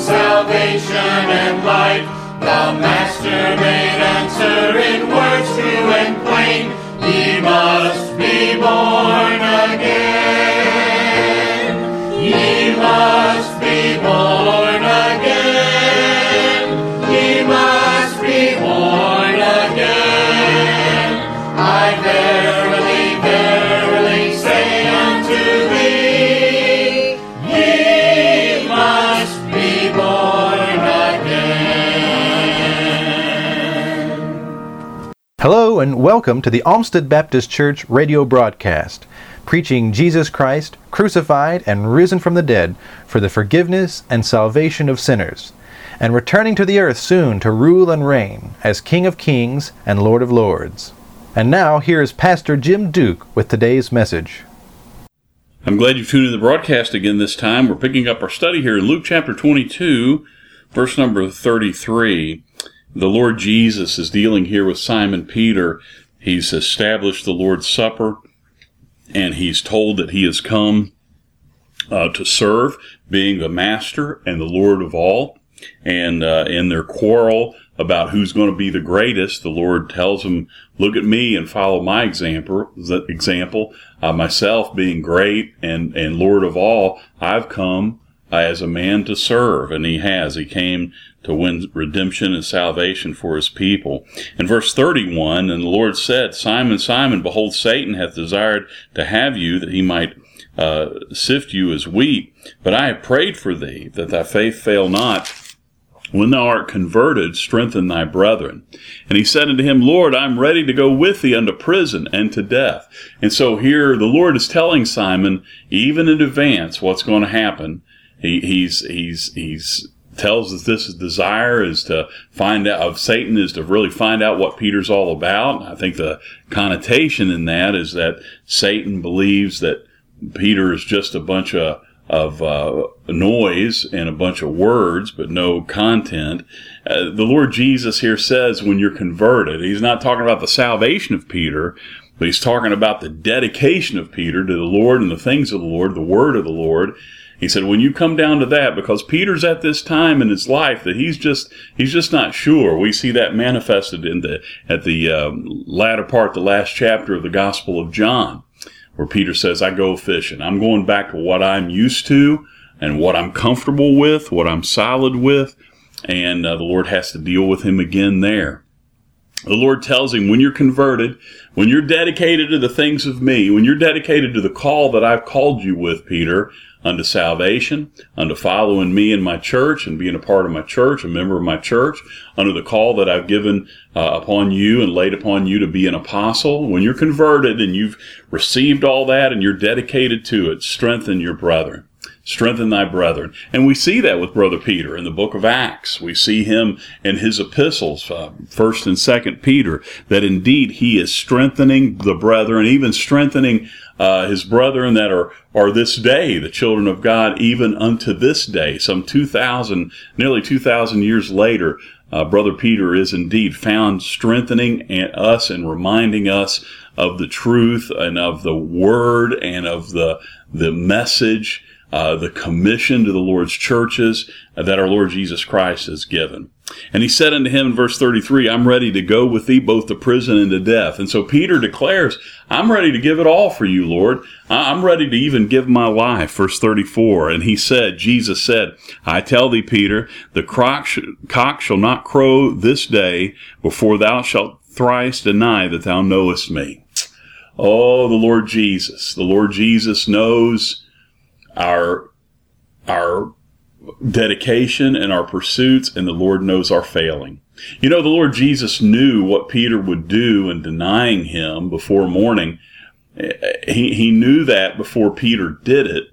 salvation and light. The Master made answer in words true and plain, ye must be born again. Ye must be born again. Ye must be born again. I verily, verily say unto thee, ye must be born again. Hello and welcome to the Olmsted Baptist Church radio broadcast, preaching Jesus Christ, crucified and risen from the dead for the forgiveness and salvation of sinners, and returning to the earth soon to rule and reign as King of Kings and Lord of Lords. And now, here is Pastor Jim Duke with today's message. I'm glad you've tuned in the broadcast again this time. We're picking up our study here in Luke chapter 22, verse number 33. The Lord Jesus is dealing here with Simon Peter. He's established the Lord's Supper, and he's told that he has come to serve, being the Master and the Lord of all. And in their quarrel about who's going to be the greatest, the Lord tells him, look at me and follow my example. Myself being great and Lord of all, I've come as a man to serve, and he has. He came to win redemption and salvation for his people. In verse 31, and the Lord said, Simon, Simon, behold, Satan hath desired to have you, that he might sift you as wheat. But I have prayed for thee, that thy faith fail not. When thou art converted, strengthen thy brethren. And he said unto him, Lord, I am ready to go with thee unto prison and to death. And so here the Lord is telling Simon, even in advance, what's going to happen. He's tells us this desire is to find out of Satan, is to really find out what Peter's all about. I think the connotation in that is that Satan believes that Peter is just a bunch of noise and a bunch of words, but no content. The Lord Jesus here says when you're converted, he's not talking about the salvation of Peter, but he's talking about the dedication of Peter to the Lord and the things of the Lord, the word of the Lord. He said, when you come down to that, because Peter's at this time in his life that he's just not sure. We see that manifested at the latter part, the last chapter of the Gospel of John, where Peter says, I go fishing. I'm going back to what I'm used to and what I'm comfortable with, what I'm solid with, and the Lord has to deal with him again there. The Lord tells him, when you're converted, when you're dedicated to the things of me, when you're dedicated to the call that I've called you with, Peter, unto salvation, unto following me in my church and being a part of my church, a member of my church, under the call that I've given upon you and laid upon you to be an apostle. When you're converted and you've received all that and you're dedicated to it, strengthen your brethren. Strengthen thy brethren. And we see that with Brother Peter in the book of Acts. We see him in his epistles, 1st and 2nd Peter, that indeed he is strengthening the brethren, even strengthening his brethren that are this day, the children of God, even unto this day, nearly 2,000 years later. Brother Peter is indeed found strengthening us and reminding us of the truth and of the word and of the message, the commission to the Lord's churches that our Lord Jesus Christ has given. And he said unto him in verse 33, I'm ready to go with thee both to prison and to death. And so Peter declares, I'm ready to give it all for you, Lord. I'm ready to even give my life. Verse 34, and Jesus said, I tell thee, Peter, the cock shall not crow this day before thou shalt thrice deny that thou knowest me. Oh, the Lord Jesus knows our dedication and our pursuits, and the Lord knows our failing. You know, the Lord Jesus knew what Peter would do in denying him before morning. He knew that before Peter did it.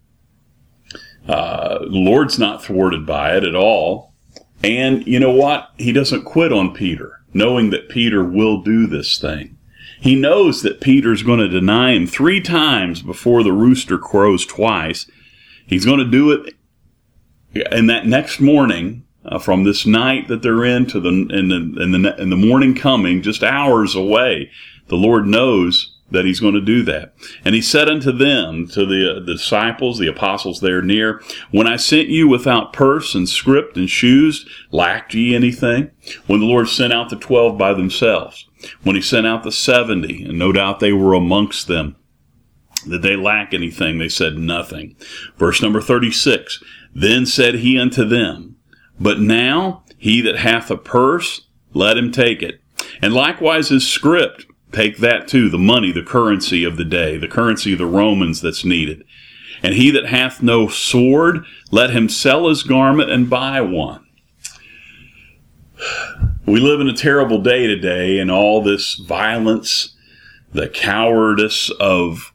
The Lord's not thwarted by it at all. And you know what? He doesn't quit on Peter, knowing that Peter will do this thing. He knows that Peter's going to deny him 3 times before the rooster crows twice. He's going to do it in that next morning, from this night that they're in to in the morning coming, just hours away. The Lord knows that he's going to do that. And he said unto them, to the disciples, the apostles there near, when I sent you without purse and scrip and shoes, lacked ye anything? When the Lord sent out the 12 by themselves, when he sent out the 70, and no doubt they were amongst them, did they lack anything? They said nothing. Verse number 36, then said he unto them, but now he that hath a purse, let him take it. And likewise his scrip, take that too, the money, the currency of the day, the currency of the Romans that's needed. And he that hath no sword, let him sell his garment and buy one. We live in a terrible day today, and all this violence, the cowardice of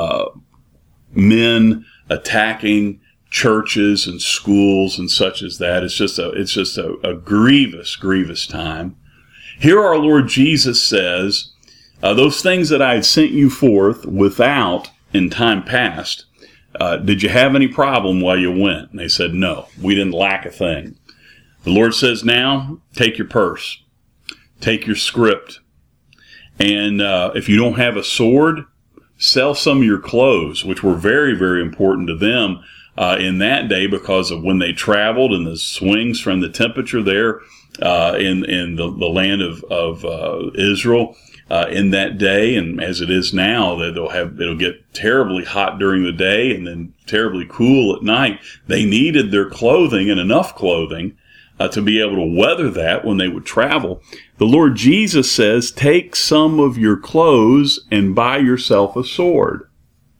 men attacking churches and schools and such as that. It's just a grievous time. Here our Lord Jesus says, those things that I had sent you forth without in time past, did you have any problem while you went? And they said, no, we didn't lack a thing. The Lord says, now take your purse, take your scrip, and if you don't have a sword, sell some of your clothes, which were very, very important to them in that day because of when they traveled and the swings from the temperature there in the land of Israel in that day, and as it is now, that it'll get terribly hot during the day and then terribly cool at night. They needed their clothing and enough clothing to be able to weather that when they would travel. The Lord Jesus says, take some of your clothes and buy yourself a sword.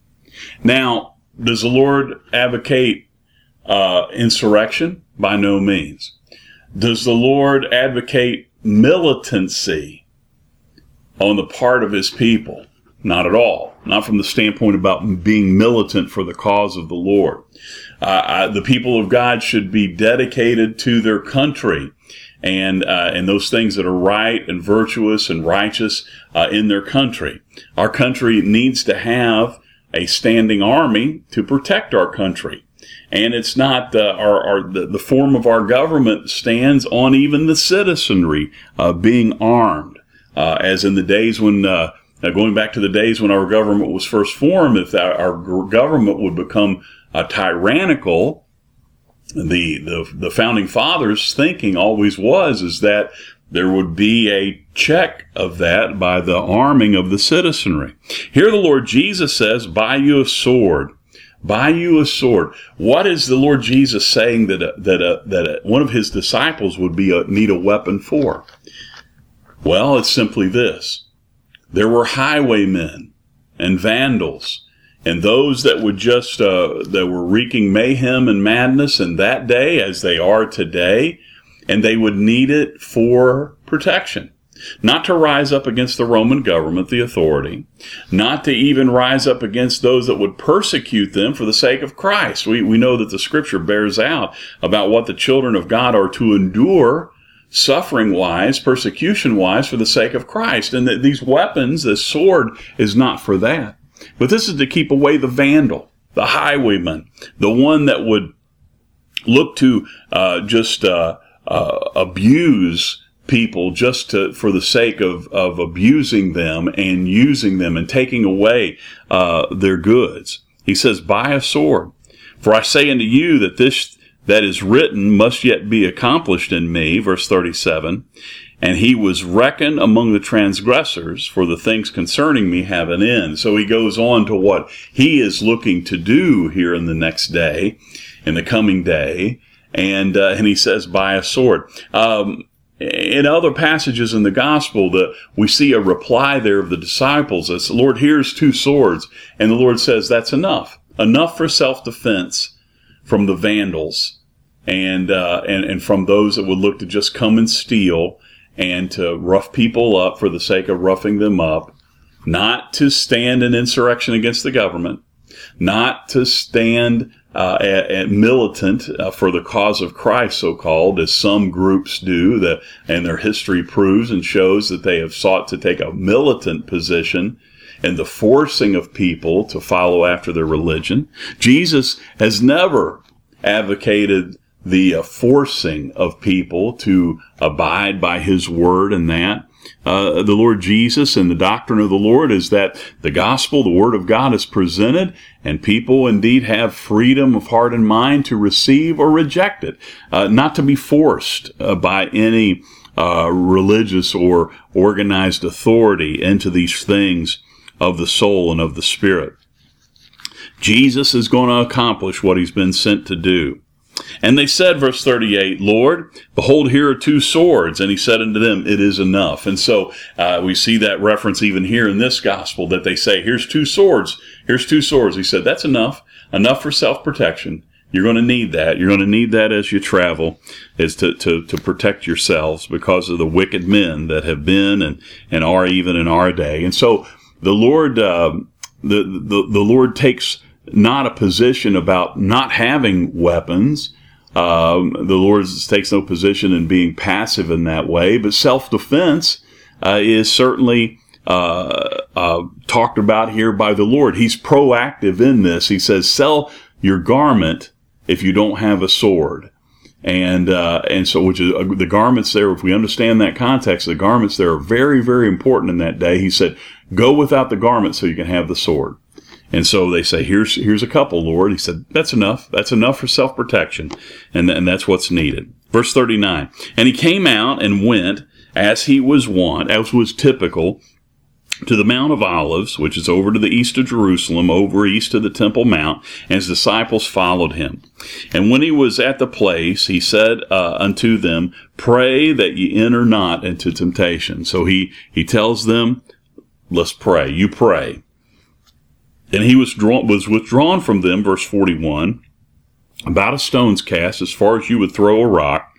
Now, does the Lord advocate insurrection? By no means. Does the Lord advocate militancy on the part of his people? Not at all. Not from the standpoint about being militant for the cause of the Lord. The people of God should be dedicated to their country and those things that are right and virtuous and righteous in their country. Our country needs to have a standing army to protect our country. And it's not the form of our government stands on even the citizenry being armed, as in the days when going back to the days when our government was first formed. If our government would become tyrannical, the founding fathers' thinking always is that there would be a check of that by the arming of the citizenry. Here the Lord Jesus says, buy you a sword. Buy you a sword. What is the Lord Jesus saying that one of his disciples would need a weapon for? Well, it's simply this. There were highwaymen and vandals and those that would just that were wreaking mayhem and madness in that day as they are today, and they would need it for protection. Not to rise up against the Roman government, the authority, not to even rise up against those that would persecute them for the sake of Christ. We know that the Scripture bears out about what the children of God are to endure suffering-wise, persecution-wise, for the sake of Christ. And that these weapons, this sword, is not for that. But this is to keep away the vandal, the highwayman, the one that would look to abuse people just for the sake of abusing them and using them and taking away their goods. He says, buy a sword. For I say unto you that this that is written must yet be accomplished in me. Verse 37. And he was reckoned among the transgressors, for the things concerning me have an end. So he goes on to what he is looking to do here in the next day, in the coming day. And he says, buy a sword. In other passages in the gospel, we see a reply there of the disciples. It's, Lord, here's 2 swords. And the Lord says, that's enough. Enough for self-defense from the vandals and from those that would look to just come and steal and to rough people up for the sake of roughing them up, not to stand in insurrection against the government, not to stand militant for the cause of Christ, so-called, as some groups do, and their history proves and shows that they have sought to take a militant position in the forcing of people to follow after their religion. Jesus has never advocated the forcing of people to abide by his word and that. the Lord Jesus and the doctrine of the Lord is that the gospel, the Word of God, is presented, and people indeed have freedom of heart and mind to receive or reject it, not to be forced by any religious or organized authority into these things of the soul and of the spirit. Jesus is going to accomplish what he's been sent to do. And they said, verse 38, Lord, behold, here are 2 swords. And he said unto them, it is enough. And so we see that reference even here in this gospel, that they say, here's 2 swords. Here's 2 swords. He said, that's enough. Enough for self-protection. You're going to need that. You're going to need that as you travel, is to protect yourselves because of the wicked men that have been and are even in our day. And so the Lord, the Lord takes not a position about not having weapons. The Lord takes no position in being passive in that way, but self-defense is certainly talked about here by the Lord. He's proactive in this. He says, sell your garment if you don't have a sword. And so, which is the garments there, if we understand that context, the garments there are very, very important in that day. He said, go without the garment so you can have the sword. And so they say, here's a couple, Lord. He said, that's enough. That's enough for self-protection. And that's what's needed. Verse 39, and he came out and went as he was wont, as was typical, to the Mount of Olives, which is over to the east of Jerusalem, over east of the Temple Mount, and his disciples followed him. And when he was at the place, he said unto them, pray that ye enter not into temptation. So he tells them, let's pray. You pray. And he was withdrawn from them, verse 41, about a stone's cast, as far as you would throw a rock,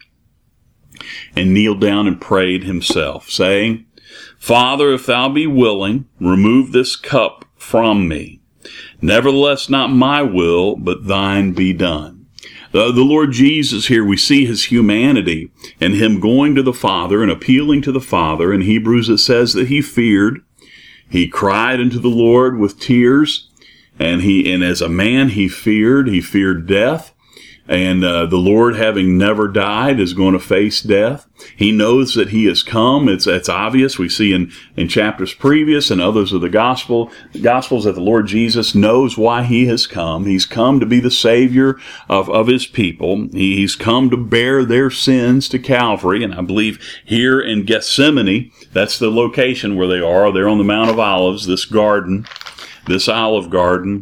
and kneeled down and prayed himself, saying, Father, if thou be willing, remove this cup from me. Nevertheless, not my will, but thine be done. The Lord Jesus here, we see his humanity and him going to the Father and appealing to the Father. In Hebrews it says that he feared. He cried unto the Lord with tears, and as a man he feared death. And the Lord, having never died, is going to face death. He knows that he has come. It's obvious. We see in chapters previous and others of the Gospels that the Lord Jesus knows why he has come. He's come to be the Savior of his people. He's come to bear their sins to Calvary. And I believe here in Gethsemane, that's the location where they are. They're on the Mount of Olives. This garden, this olive garden,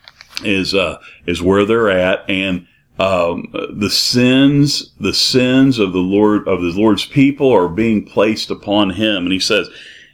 is where they're at. And the sins of the Lord's people are being placed upon him. And he says,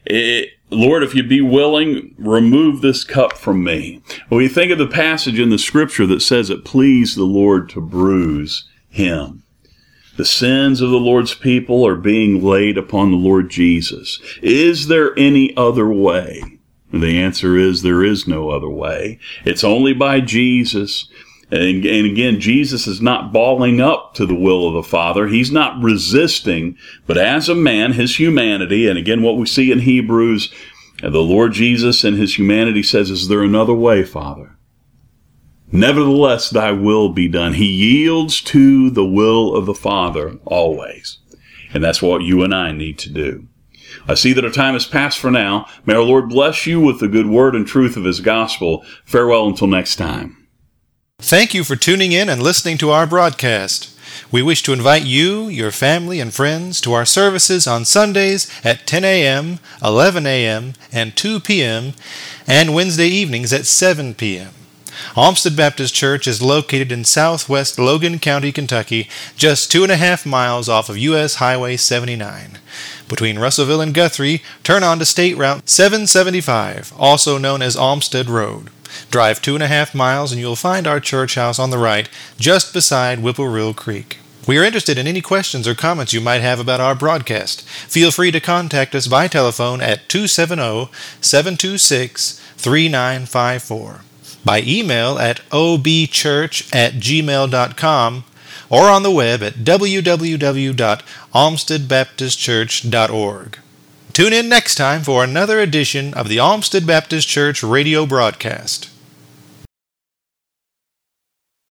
Lord, if you be willing, remove this cup from me. When you think of the passage in the scripture that says it pleased the Lord to bruise him. The sins of the Lord's people are being laid upon the Lord Jesus. Is there any other way? The answer is there is no other way. It's only by Jesus. And again, Jesus is not balling up to the will of the Father. He's not resisting, but as a man, his humanity, and again, what we see in Hebrews, the Lord Jesus in his humanity says, is there another way, Father? Nevertheless, thy will be done. He yields to the will of the Father always. And that's what you and I need to do. I see that our time has passed for now. May our Lord bless you with the good word and truth of his gospel. Farewell until next time. Thank you for tuning in and listening to our broadcast. We wish to invite you, your family, and friends to our services on Sundays at 10 a.m., 11 a.m., and 2 p.m., and Wednesday evenings at 7 p.m. Olmsted Baptist Church is located in southwest Logan County, Kentucky, just 2.5 miles off of U.S. Highway 79. Between Russellville and Guthrie, turn on to State Route 775, also known as Olmsted Road. Drive 2.5 miles and you'll find our church house on the right, just beside Whippoorwill Creek. We are interested in any questions or comments you might have about our broadcast. Feel free to contact us by telephone at 270-726-3954, by email at obchurch@gmail.com, or on the web at www.olmstedbaptistchurch.org. Tune in next time for another edition of the Olmsted Baptist Church radio broadcast.